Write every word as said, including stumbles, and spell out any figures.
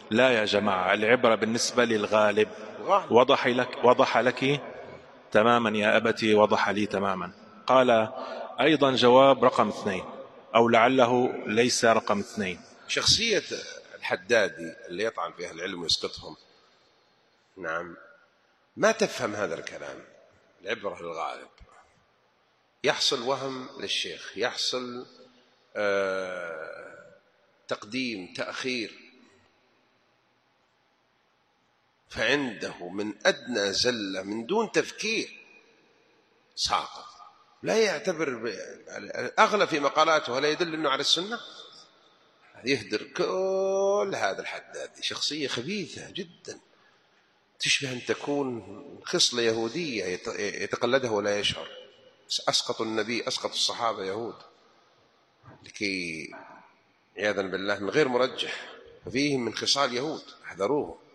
لا يا جماعة، العبرة بالنسبة للغالب. وضح لك وضح لك تماما يا أبتي، وضح لي تماما. قال أيضا جواب رقم اثنين، أو لعله ليس رقم اثنين. شخصية الحدادي اللي يطعن فيها العلم ويسقطهم، نعم، ما تفهم هذا الكلام. العبرة للغالب. يحصل وهم للشيخ، يحصل آه تقديم تأخير، فعنده من أدنى زلة من دون تفكير ساقط، لا يعتبر أغلى في مقالاته، هل يدل أنه على السنة؟ يهدر كل هذا الحدادي. شخصية خبيثة جدا، تشبه أن تكون خصلة يهودية يتقلدها ولا يشعر. أسقط النبي، أسقط الصحابة يهود لكي عياذا بالله من غير مرجح، ففيهم من خصال يهود، احذروه.